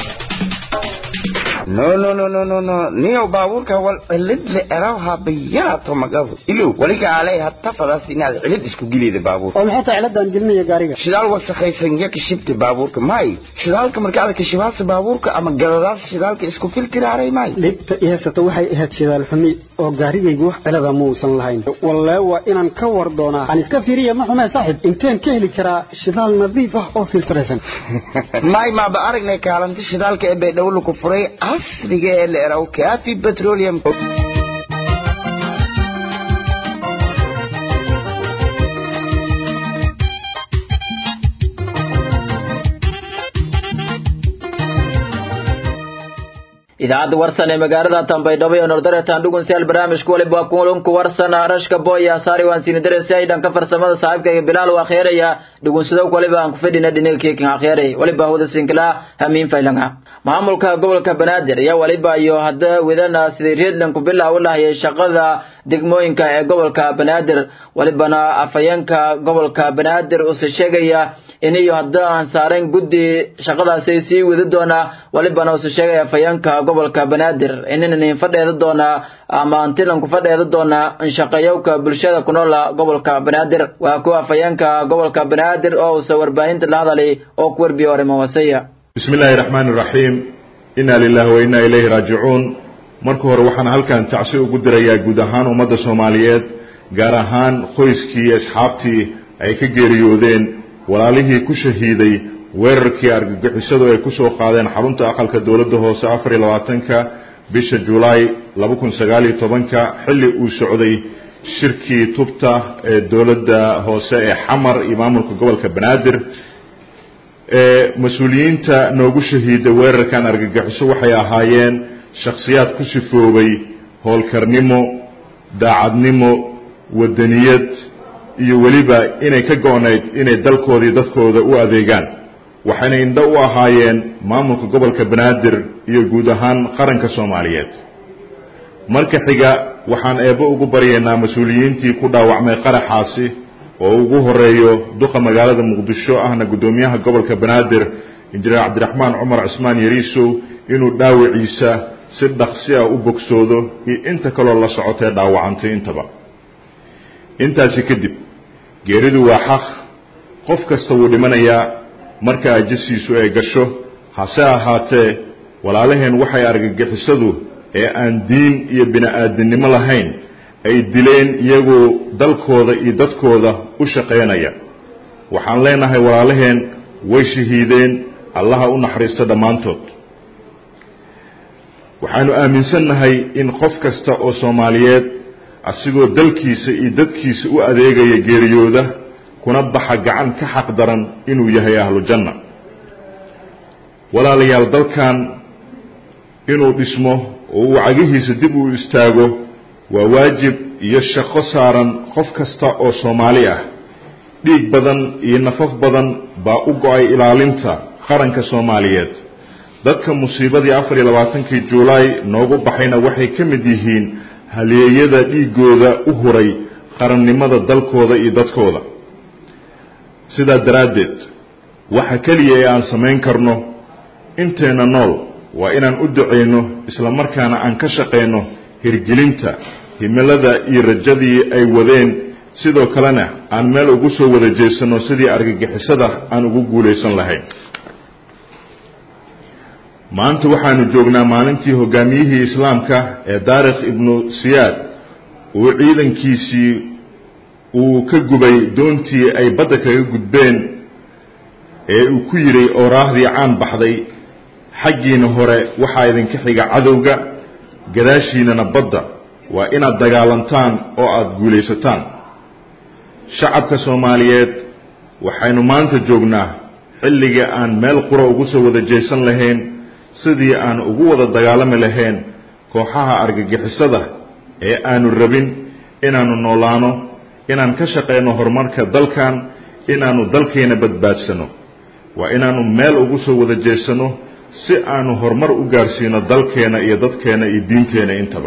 no no no no no no نيو باور كوال اللي أراها بياته مقاف إلو ولك عليه حتى فلسطين هذا علد إسكو جليد باور أو حتى علد عن جلني يا جاري شدال وسخي سنجك شبت باور كماي شدال كمركالة كشواس باور كأما جلداس شدال كإسكو فلتر على ماي لبت إيه ستوحي إيه شدال فمي أو جاري يجوح على ذا موسى لهين والله وإن نكور دونا عن إسكافيرية ما هو ما صاحب إن كان كهلي كرا شدال نظيفة أو فلترسن ماي ما بأرجع كلام شدال كأبي دولو كفري أصلي اللي راو كافي بتروليوم idaacadda warsan ee magaalada Tanbaydhabo ee Nordaretan dhugun seel barnaamijku waliba kulanku warsan arashka booya saari waan siin dareesay ay dhanka farsamada saaxiibkayga Bilaal waa khayriya dhugun sidoo waliba aan ku fadhina dhinilkeekin khayriy waliba hawada sinkala hamiin faylanga maamulka gobolka Banaadir ayaa waliba iyo hadda wadana sideedan ku bilaaw lahayd shaqada degmooyinka ee gobolka Banaadir walibana afayeenka gobolka Banaadir oo sheegaya in iyo hadda aan saaran guddi shaqadaas ay sii wadi doona walibana oo sheegaya afayeenka gobolka Banaadir inaan fadheedo doona ama antilan ku fadheedo doona in shaqayowka bulshada ku nool gobolka Banaadir waa ku afayeenka gobolka Banaadir oo soo warbaahinta la hadalay oo ku warbiyo arrimo wasaya bismillaahir rahmaanir rahiim inna lillahi wa inna ilayhi raaji'uun marka hore waxaan halkan tacsi ugu dirayaa guud ahaan ummadda Soomaaliyeed gaar ahaan qoyskii asxaabtii ay ka geeriyoodeen walaalihii ku shahiiday weerarkii argagixisadu ay ku soo qaadeen xarunta aqalka dowladda hoose afar iyo labaatanka bisha Juulaay laba kun sagaal iyo tobanka xilli uu socday shirkii tubta ee dowladda hoose ee Xamar iyo maamulka gobolka Banaadir ee mas'uuliyiinta noogu shahiiday weerarkan argagixiso waxay ahaayeen shakhsiyaad ku sifoobay howlkarnimo daacadnimo wadaniyad iyo waliba inay ka goonayd inay dalkoodii dadkooda u adeegaan waxayna indho u ahaayeen maamulka gobolka Banaadir iyo guud ahaan qaranka Soomaaliyeed marka xiga waxaan eebo ugu baryeynaa mas'uuliyiintii ku dhaawacmay qaraxaasi oo ugu horeeyo duqa magaalada Muqdisho ahna gudoomiyaha gobolka Banaadir injineer Cabdiraxmaan Cumar Cismaan Yariisow inuu dhaawiciisa si dhaqsi ah u bogsoodo iyo inta kale la socotay dhaawacantay intaba intaasi kadib geeridu waa xaq qof kasta uu dhimanayaa marka ajisiisu ay gasho hase ahaatee walaalaheen waxay argagixisadu ee aan diin iyo bini'aadanimo lahayn ay dileen iyagoo dalkooda iyo dadkooda u shaqeynaya waxaan leenahay walaalaheen way shahiideen allaha u naxariisto dhammaantood waxaanu aaminsannahay in qof kasta oo Soomaaliyeed asigoo dalkiisa iyo dadkiisa u adeegaya geeriyooda kuna baxa gacan ka xaq daran inuu yahay ahlu janna walaalayaal dalkan inuu dhismo oo uu cagihiisa dib u istaago waa waajib iyo shaqo saaran qof kasta oo Soomaali ah dhiig badan iyo nafaf badan baa u go'ay ilaalinta qaranka Soomaaliyeed dadka musiibadii afar iyo labaatankii Juulaay noogu baxayna waxay ka mid yihiin halyeeyada dhiigooda u huray qarannimada dalkooda iyo dadkooda sida daraadeed waxa kaliya ee aan sameyn karno inteena nool waa inaan u duceyno isla markaana aan ka shaqeyno hirgelinta himilada iyo rajadii ay wadeen sidoo kalena aan meel ugu soo wada jeesano sidii argagixisada aan ugu guuleysan lahayn maanta waxaanu joognaa maalintii hogaamiyihii islaamka ee Daariq ibnu Siyaad uu ciidankiisii uu ka gubay doontii ay badda kaga gudbeen ee uu ku yiray oraahdii caan baxday xaggiina hore waxaa idinka xiga cadowga gadaashiinana badda waa inaad dagaalantaan oo aad guuleysataan shacabka Soomaaliyeed waxaynu maanta joognaa xilliga aan meel qura ugu soo wada jeesan lahayn sidii aan ugu wada dagaalami lahayn kooxaha argagixisada ee aanu rabin inaanu noolaano inaan ka shaqeyno horumarka dalkan inaanu dalkeena badbaadsano waa inaanu meel ugu soo wada jeesano si aanu horumar u gaarsiino dalkeena iyo dadkeena iyo diinteena intaba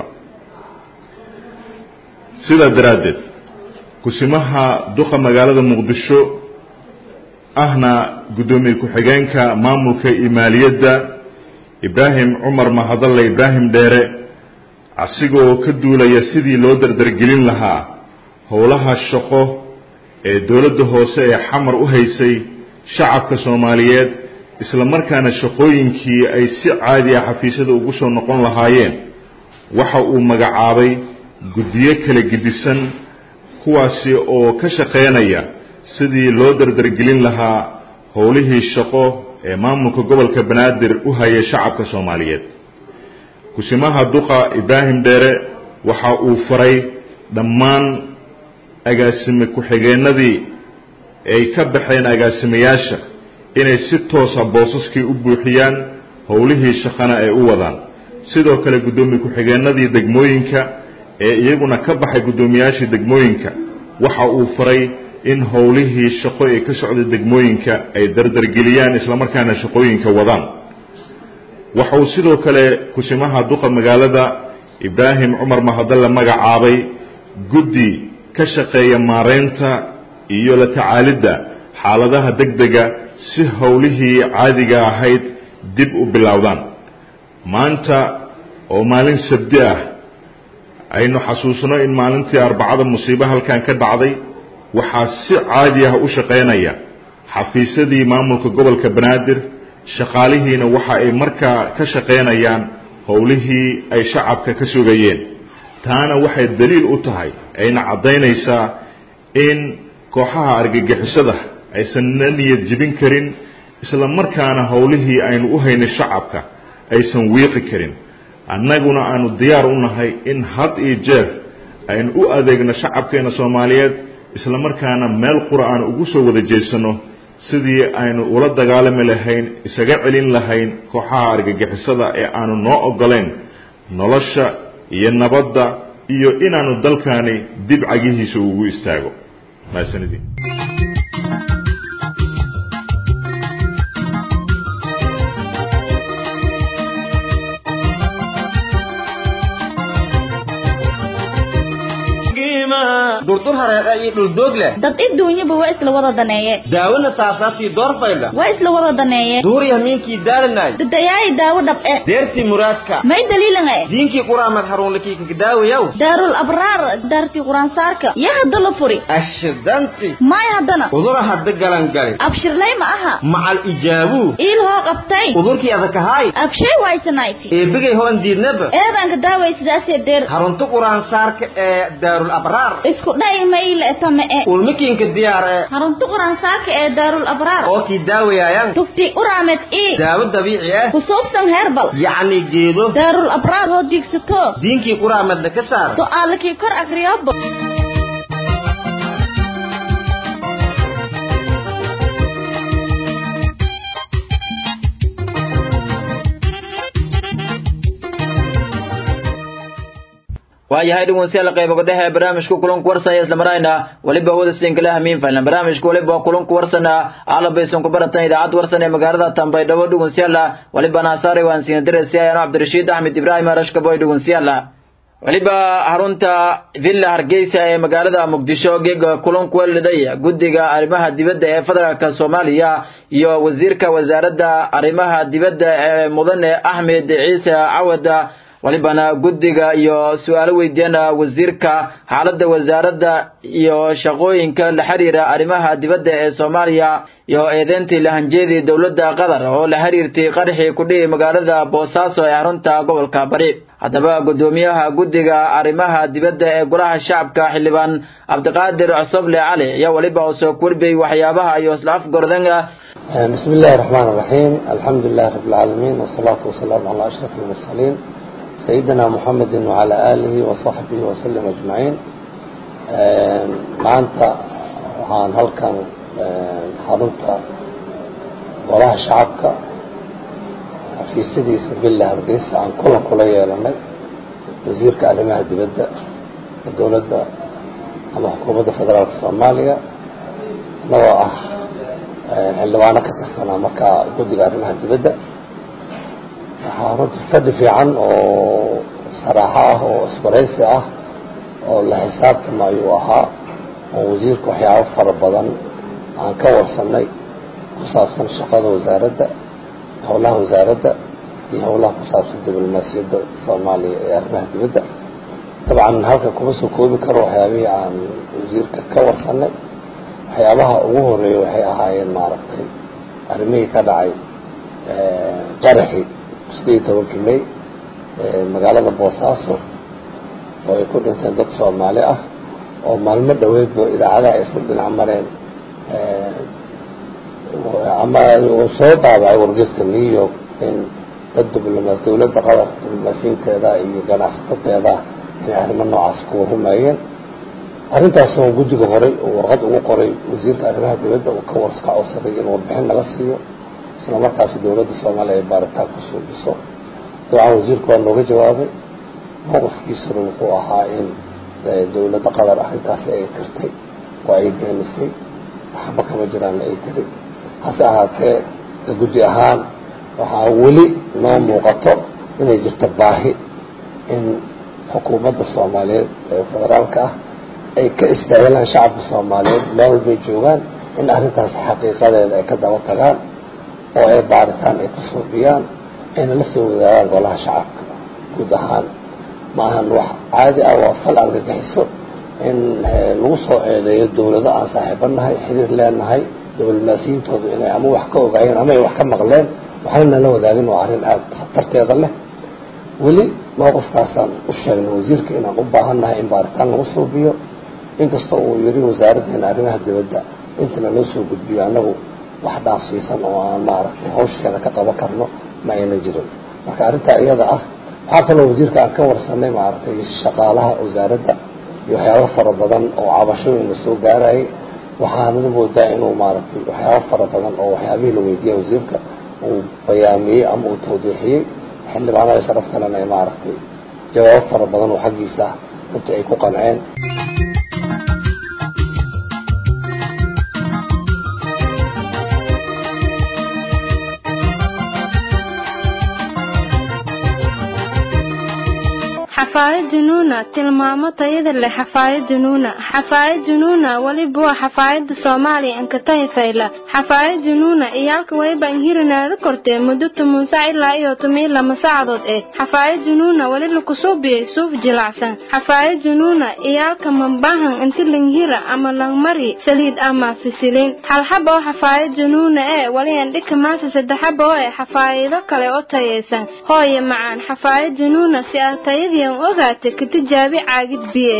sida daraadeed kusimaha duqa magaalada Muqdisho ahna gudoomiye ku-xigeenka maamulka iyo maaliyadda Ibrahim Umar Mahadalle Ibrahim Dheere asigoo ka duulaya sidii loo dardargelin lahaa howlaha shaqo ee dawladda hoose ee Xamar u haysay shacabka Soomaaliyeed isla markaana shaqooyinkii ay si caadi ah xafiisyada ugu soo noqon lahaayeen waxa uu magacaabay guddiyo kala gidisan kuwaasi oo ka shaqeynaya sidii loo dardargelin lahaa howlihii shaqo ee maamulka gobolka Banaadir u hayay shacabka Soomaaliyeed kusimaha duqa Ibrahim Dheere waxa uu faray dhammaan agaasime ku-xigeenadii ay ka baxeen agaasimayaasha inay si toos ah boosaskii u buuxiyaan howlihii shaqana ay u wadaan sidoo kale gudoomiye ku-xigeenadii degmooyinka ee iyaguna ka baxay gudoomiyaashii degmooyinka waxa uu faray in howlihii shaqo ee ka socda degmooyinka ay dardargeliyaan isla markaana shaqooyinka wadaan waxa uu sidoo kale kusimaha duqa magaalada Ibrahim Umar Mahadalle magacaabay guddi ka shaqeeya maareynta iyo la tacaalidda xaaladaha degdega si howlihii caadiga ahayd dib u bilowdaan maanta oo maalin sabti ah aynu xasuusno in maalintii arbacada musiibo halkan ka dhacday waxaa si caadi ah u shaqeynaya xafiisyadii maamulka gobolka Banaadir shaqaalihiina waxa ay markaa ka shaqeynayaan howlihii ay shacabka ka sugayeen taana waxay daliil u tahay ayna cadeynaysaa in kooxaha argagixisada aysanna niyad jebin karin isla markaana howlihii aynu u haynay shacabka aysan wiiqi karin annaguna aanu diyaar u nahay in had iyo jeer aynu u adeegno shacabkeena Soomaaliyeed isla markaana meel quraan ugu soo wada jeesano sidii aynu ula dagaalami lahayn isaga celin lahayn kooxaha argagixisada ee aanu noo ogoleen nolosha iyo nabadda iyo inaanu dalkaani dib cagihiisa ugu istaago maasanidii durdur hareeqa iyo dhul doog leh dad adduunyaba waa isla wada daneeye daawada saasaaftii doorfayda waa isla wada daneeye duuri hamiinkii daaranaay dadayaay daawo dhab eh deertii muraadka may daliilan eh diinkii quraamad haruunlakii ka daawayow daarul abraar daartii quraan saarka yaa hadda la furi ashdanti may haddana udura hadda galan galay abshirlay ma aha macal ijaabu iil hoo qabtay udurkii adakahaay abshay waysanayti eebigay hoon diidnaba eedanka daaway sidaasee deer harunta quraan saarka ee daarul abraar isku dhay mayl tame ee ulmikiinka diyaar ee harunta quraan saarka ee daarul abraar oo kii daawayayaan tufti uraamed ii daawo dabiici ah ku soobsan herbal yacni geedo daarul abraar oo digsato diinkii quraamadna ka saar su'aalkii kor akriyaba waayahay dhegeystayaal qaybaha dhexe barnaamijka kulanka warsan isla marayna waliba wada siinkala hamiin fahlan barnaamijka waliba kulanka warsan ala baysan ku baratan idaacad warsan ee magaalada Tanbaydhabo dhegeystayaal waliba naasare waan siin diraysi ayaan Cabdirashiid Axmed Ibraahim Arashka boy dhegeystayaal waliba harunta villa Hargeysa ee magaalada Muqdisho geega kulanka waliday gudiga arrimaha dibadda ee federaalka Soomaaliya iyo wasiirka wasaaradda arrimaha dibadda ee mudane Ahmed Ciise Cawada walibana gudiga iyo su'aalo weydiina wasiirka xaaladda wasaaradda iyo shaqooyinka la xiriira arrimaha dibadda ee Soomaaliya iyo eedeyntii lahanjeedii dawladda Qatar oo la xiriirtay qarxii ku dhigay magaalada Boosaaso ee xarunta gobolka Bari hadaba gudoomiyaha gudiga arrimaha dibadda ee golaha shacabka xildhibaan Cabdiqaadir Cusable Cali ayaa waliba soo kurbay waxyaabaha iyo isla afgordanga bismillaahir rahmaanir rahiim alxamdulillahi rabbil caalamiin wasalaatu wasalaamu ala ashrafil mursaliin سيدنا محمد وعلى آله وصحبه وسلم أجمعين maanta waxaan halkan xarunta golaha shacabka xafiisyadiisa villa Hargeysa aan kulan kula yeelanay wasiirka arrimaha dibadda ee dowladda ama xukuumadda federaalka Soomaaliya anagoo ah xildhibaano ka tirsanaa markaa guddiga arrimaha dibadda waxaa runtii fadhi fiican oo saraaxo ah oo isbaraysi ah oo la xisaabtama ayuu ahaa oo wasiirka waxyaabo fara badan aan ka warsanay ku saabsan shaqada wasaaradda howlaha wasaaradda iyo howlaha ku saabsan diblomaasiyadda Soomaaliya ee arrimaha dibadda dabcan halka kuma soo koobi karo waxyaabihii aan wasiirka ka warsanay waxyaabaha ugu horeeya waxay ahaayeen maaragtay arrimihii ka dhacay qaraxii sidii tobankii May magaalada Boosaaso oo ay ku dhinteen dad Soomaali ah oo maalmo dhaweedba idaacadaha ay soo dhinac mareen ama uu soo daabacay wargeyska New York in dad diblomaasi dowladda Qatar diblomaasiinteeda iyo ganacsatada inay arrimo noocaas ku rumeeyeen arrintaas oo guddiga hore oo warqad ugu qoray wasiirka arrimaha dibadda uu ka warska codsaday in warbixin laga siiyo isla markaas dowladda Soomaaliya ay baaritaan ku soo dhiso dabcan wasiirku waa nooga jawaabay mowqifkiisuna wuxuu ahaa in dowladda Qatar arrintaasi ay tirtay oo ay beenisay waxba kama jiraan ay tiri hase ahaatee guddi ahaan waxaa weli noo muuqato inay jirto baahi in xukuumadda Soomaaliyeed ee federaalka ah ay ka istaahilaan shacabka Soomaaliyeed meel walbay joogaan in arrintaas xaqiiqadeeda ay ka daba tagaan oo ay baaritaan ay ku suubiyaan ayna la soo wadaagaan golaha shacabka guud ahaan ma ahan wax caadi ah waa fal argagixiso in lagu soo ceedeeyo dowlado aan saaxiibanahay xiriir leenahay diblomaasiyiintoodu inay ama wax ka ogaayeen ama ay wax ka maqleen waxayna la wadaagin waa arrin aad khatarteeda leh weli mowqifkaasaan u sheegnay wasiirka inaan u baahannahay in baaritaan lagu suubiyo inkastoo uu yiri wasaaraddeena arrimaha dibadda intana loo soo gudbiyo annagu wax dhaafsiisan oo aan maaragtay hawsheeda ka qaban karno ma ayna jirin marka arrintaa iyada ah waxaa kaloo wasiirka aan ka warsanay maaragtay shaqaalaha wasaaradda iyo waxyaabo fara badan oo cabashooyin la soo gaarayay waxaana moodaa inuu maaragtay waxyaabo fara badan oo waxyaabihii la weydiiyay wasiirka uu bayaamiyey ama uu tawdiixiyey xildhibaanada sharafta lena ay maaragtay jawaabo fara badan oo xaggiisa runtii ay ku qanceen حفاية جنونة تلمامة تيد اللي حفاية جنونة حفاية جنونة ولي بوا حفاية صومالي انك تايفايلا حفاية جنونة ايالك ويبا انهيرنا ذكرتي مدوت منساعي لا ايو تميل لما ساعدت ايه حفاية جنونة ولي لكسوبي سوف جلعسان حفاية جنونة ايالك منباهن انت الانهيرة اما لنمري سليد اما في سلين حالحبا حفاية جنونة ايه ولي عندك ماسا سدحبا ايه حفاية ذكالي اوتايسان هوي معان حفاية جنونة سياتايدي ogaate ka tijaabi caagid biye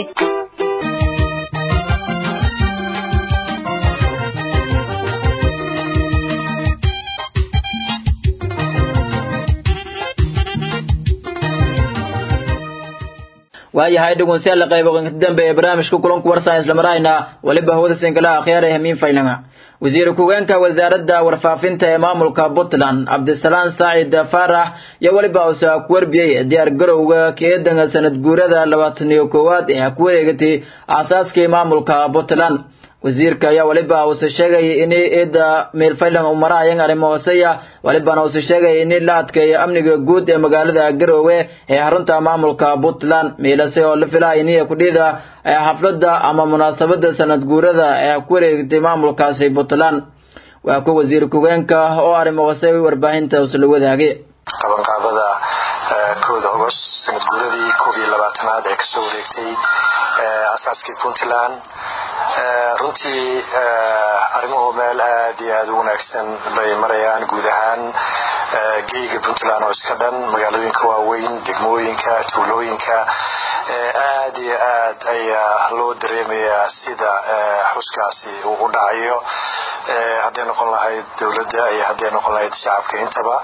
waayahay dhageystayaal qayb ka dambe ee barnaamijka kulanka warsan isla marayna waliba hawada singala akhyare hamiin faylanga wasiir ku-xigeenka wasaaradda warfaafinta ee maamulka Puntland Abdisalaam Saacid Farax iyo waliba uu ku warbiyay diyaar garowga keedan sanad guurada labaatan iyo koowaad ee ku wareegtay aasaaska maamulka Puntland wasiirka ayaa waliba uu sheegay in eeda meel faylan u marayaan arrimoosaya waliba uu sheegay in la adkeeyo amniga guud ee magaalada Garowe ee xarunta maamulka Puntland meelaha oo la filayo in ay ku dhida xafladda ama munaasabada sanad guurada ee ku wareegtay maamulkaasi Puntland waa ku wasiir ku-xigeenka oo arrimoosay warbaahinta uu la wadaagay qabanqaabada kooda August sanad guuradii koob iyo labaatanaad ee ka soo wareegtay aasaaskii Puntland runtii arrimuhu meel aad iyo aad u wanaagsan bay marayaan guud ahaan geega Puntland oo iska dhan magaalooyinka waaweyn degmooyinka tuulooyinka aad iyo aad ayaa loo dareemayaa sida xuskaasi uu u dhacayo hadday noqon lahayd dowladda iyo hadday noqon lahayd shacabka intaba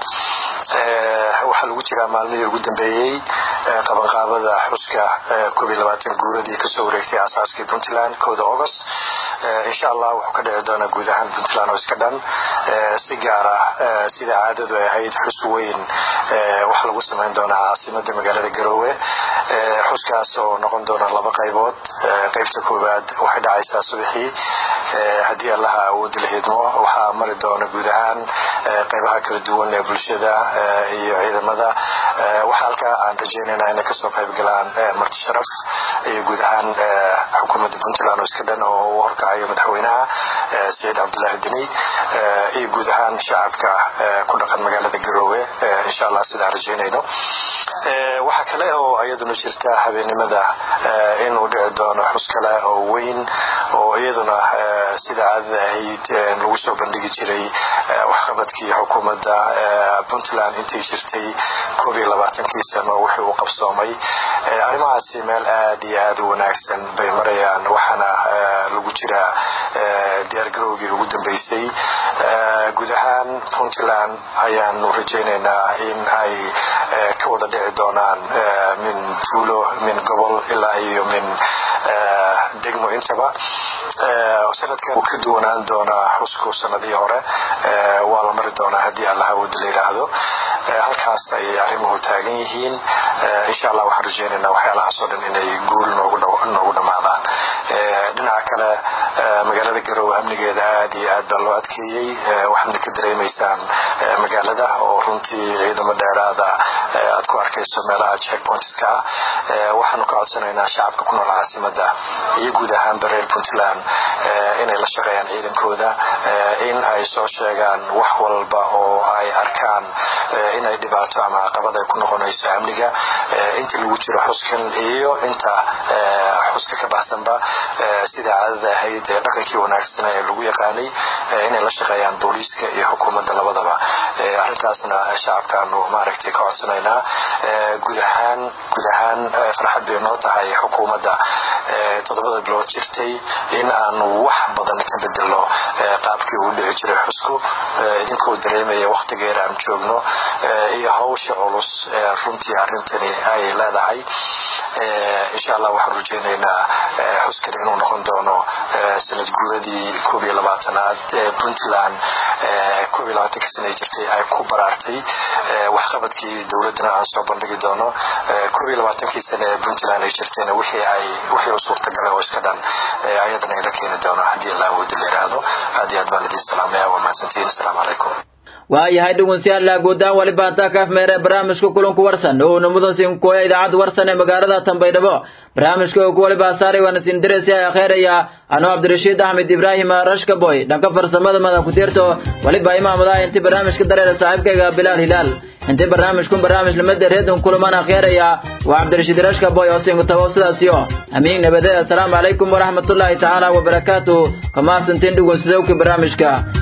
waxaa lagu jiraa maalmihii ugu dambeeyey qabanqaabada xuska koob iyo labaatan guuradii ka soo wareegtay aasaaskii Puntland kooda August insha Allah wuxuu ka dhici doonaa guud ahaan Puntland oo iska dhan si gaar ah sida caadadu ay ahayd xus weyn wax lagu sameyn doonaa caasimadda magaalada Garowe xuskaas oo noqon doona laba qaybood qaybta koowaad waxay dhacaysaa subaxii haddii Allah awood leeyahay waxaa mari doona guud ahaan qaybaha kala duwan ee bulshada iyo ciidamada waxa halka aan rajaynaynaa inay ka soo qayb galaan marti sharaf iyo guud ahaan xukuumadda Puntland oo iska dhan oo horkacayo madaxweynaha Said Abdullah Dini iyo guud ahaan shacabka ku dhaqan magaalada Garowe insha Allah sida rajaynayno waxa kale oo ayaduna jirta habeenimada in uu dhici doono xus kale oo weyn oo iyaduna sida caadada ahayd lagu soo bandhigi jiray waxqabadkii xukuumadda Puntland intii jirtay koob iyo labaatankii sano wixii uu qabsoomay arrimahaasi meel aad iyo aad u wanaagsan bay marayaan waxana lagu jira diyaar garowgii ugu dambeysay guud ahaan Puntland ayaan rajaynaynaa in ay ka wada dhici doonaan min tuulo min gobol ilaa iyo min degmo intaba sanadkan uu ka duwanaan doonaa xusku sanadii hore waa la mari doonaa haddii Allah awood leeyahay halkaas ay arrimuhu taagan yihiin insha Allah waxaan rajaynaynaa waxyaalahaas oo dhan inay guul noogu noogu dhamaadaan dhinaca kale magaalada Garowe amnigeeda aad iyo aad loo adkeeyay waxaana ka dareemaysaan magaalada oo runtii ciidamo dheeraada aad ku arkayso meelaha checkpointska waxaanu ka codsanaynaa shacabka ku nool caasimadda iyo guud ahaan reer Puntland inay la shaqeeyaan ciidankooda in ay soo sheegaan wax walba oo ay arkaan inay dhibaato ama caqabad ay ku noqonayso amniga inta lagu jiro xuskan iyo inta xuska ka baxsanba sida caadada ahayd ahayd dhaqankii wanaagsan ee lagu yaqaanay inay la shaqeeyaan booliiska iyo xukuumadda labadaba arrintaasna shacabkaanu maaragtay ka codsanaynaa guud ahaan guud ahaan farxad bay noo tahay xukuumadda toddobada bilood jirtay in aanu wax badan ka bedelno qaabkii uu dhici jiray xusku idinkoo dareemaya waqtigeer aan joogno iyo hawsha culus runtii arrintani ay leedahay insha allah waxaan rajaynaynaa xuskan inuu noqon doono sanad guuradii koob iyo labaatanaad ee puntland koob iyo labaatanka sano jirtay ay ku baraartay waxqabadkii dowladana aan soo bandhigi doono koob iyo labaatankii sano ee puntland ay jirtayna wixii ay wixii u suurtagalay oo iska dhan ayadana ila keeni doono haddii allah uu dileeraado aad iyo aad baan idin salaamaya waa mahadsantihiin assalaamu calaykum waayahay dhegeystayaal guudaan waliba ta kaaf meere barnaamijka kulanku warsan oo namudan siin kooya idaacad warsan ee magaalada Tanbaydhabo barnaamijka oo waliba saaray wana siin direysay akhiiraya ano Cabdirashiid Ahmed Ibrahim Rashka boy dhanka farsamada mada ku tirto waliba imaamada inta barnaamijka dareera saaxiibkayga Bilal Hilal inta barnaamijku barnaamij lama dareedan kulamana akhiiraya waa Cabdirashiid Rashka boy oo siin tawasulaasiyo amiin nabada assalaamu alaykum wa rahmatullahi ta'ala wa barakatuh kama santeen dhegeystayaal barnaamijka